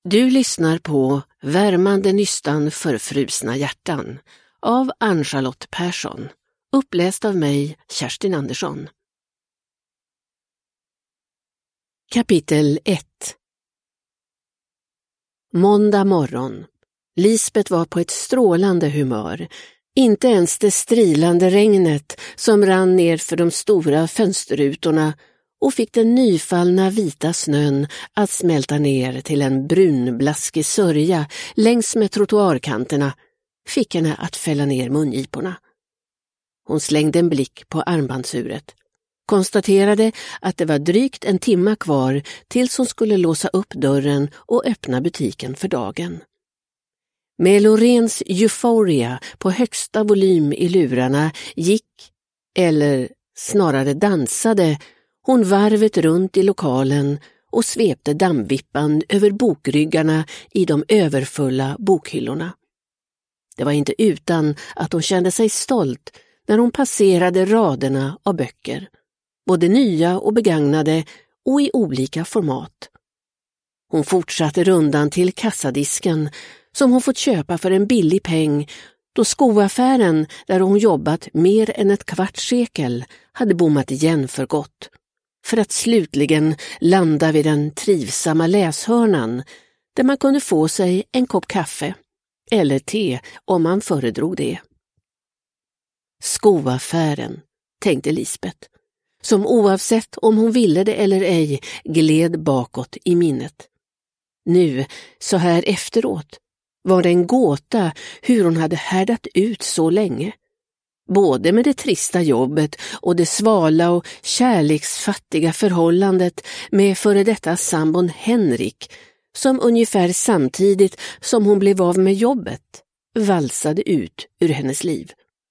Du lyssnar på Värmande nystan för frusna hjärtan av Ann-Charlotte Persson, uppläst av mig, Kerstin Andersson. Kapitel 1. Måndag morgon. Lisbeth var på ett strålande humör. Inte ens det strilande regnet som rann ner för de stora fönsterrutorna och fick den nyfallna vita snön att smälta ner till en brunblaskig sörja längs med trottoarkanterna fick henne att fälla ner mungiporna. Hon slängde en blick på armbandsuret, konstaterade att det var drygt en timme kvar tills hon skulle låsa upp dörren och öppna butiken för dagen. Med Loreens Euphoria på högsta volym i lurarna gick, eller snarare dansade, hon varvet runt i lokalen och svepte dammvippan över bokryggarna i de överfulla bokhyllorna. Det var inte utan att hon kände sig stolt när hon passerade raderna av böcker, både nya och begagnade och i olika format. Hon fortsatte rundan till kassadisken som hon fått köpa för en billig peng då skoaffären där hon jobbat mer än ett kvarts sekel hade bommat igen för gott, för att slutligen landa vid den trivsamma läshörnan där man kunde få sig en kopp kaffe eller te om man föredrog det. Skoaffären, tänkte Lisbeth, som oavsett om hon ville det eller ej gled bakåt i minnet. Nu, så här efteråt, var det en gåta hur hon hade härdat ut så länge. Både med det trista jobbet och det svala och kärleksfattiga förhållandet med före detta sambon Henrik, som ungefär samtidigt som hon blev av med jobbet valsade ut ur hennes liv.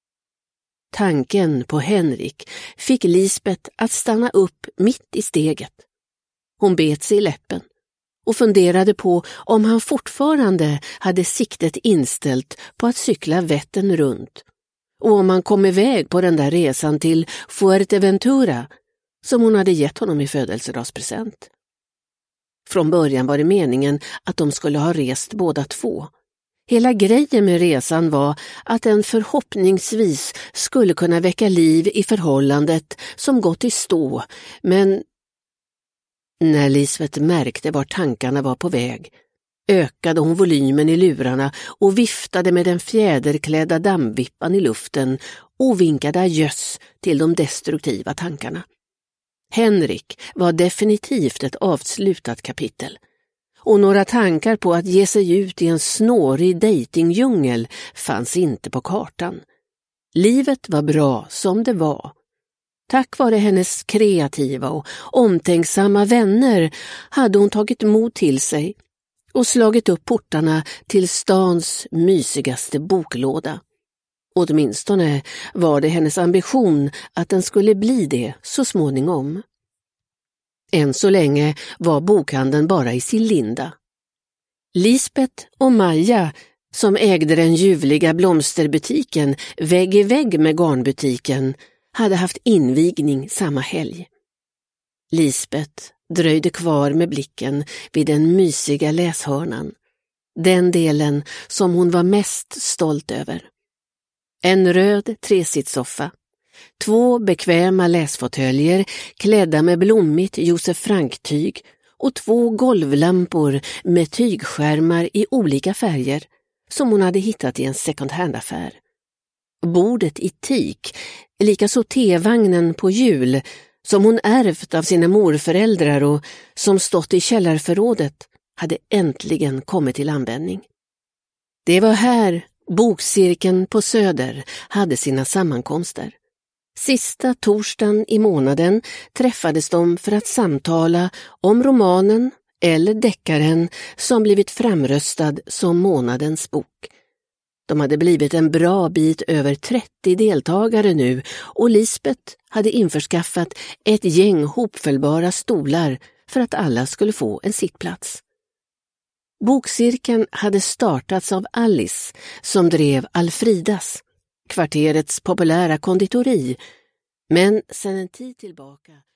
Tanken på Henrik fick Lisbeth att stanna upp mitt i steget. Hon bet sig i läppen och funderade på om han fortfarande hade siktet inställt på att cykla Vättern runt och om han kom iväg på den där resan till Fuerteventura som hon hade gett honom i födelsedagspresent. Från början var det meningen att de skulle ha rest båda två. Hela grejen med resan var att den förhoppningsvis skulle kunna väcka liv i förhållandet som gått i stå, men när Lisbeth märkte var tankarna var på väg ökade hon volymen i lurarna och viftade med den fjäderklädda dammvippan i luften och vinkade adjöss till de destruktiva tankarna. Henrik var definitivt ett avslutat kapitel, och några tankar på att ge sig ut i en snårig dejtingdjungel fanns inte på kartan. Livet var bra som det var. Tack vare hennes kreativa och omtänksamma vänner hade hon tagit mod till sig och slagit upp portarna till stans mysigaste boklåda. Åtminstone var det hennes ambition att den skulle bli det så småningom. Än så länge var bokhandeln bara i sin linda. Lisbeth och Maja, som ägde den ljuvliga blomsterbutiken vägg i vägg med garnbutiken, hade haft invigning samma helg. Lisbeth dröjde kvar med blicken vid den mysiga läshörnan, den delen som hon var mest stolt över. En röd tresitssoffa, 2 bekväma läsfåtöljer klädda med blommigt Josef Frank-tyg och 2 golvlampor med tygskärmar i olika färger som hon hade hittat i en second hand-affär. Bordet i teak, likaså tevagnen på hjul som hon ärvt av sina morföräldrar och som stått i källarförrådet, hade äntligen kommit till användning. Det var här Bokcirkeln på Söder hade sina sammankomster. Sista torsdagen i månaden träffades de för att samtala om romanen eller deckaren som blivit framröstad som månadens bok. De hade blivit en bra bit över 30 deltagare nu och Lisbeth hade införskaffat ett gäng hopfällbara stolar för att alla skulle få en sittplats. Bokcirkeln hade startats av Alice som drev Alfridas, kvarterets populära konditori, men sedan en tid tillbaka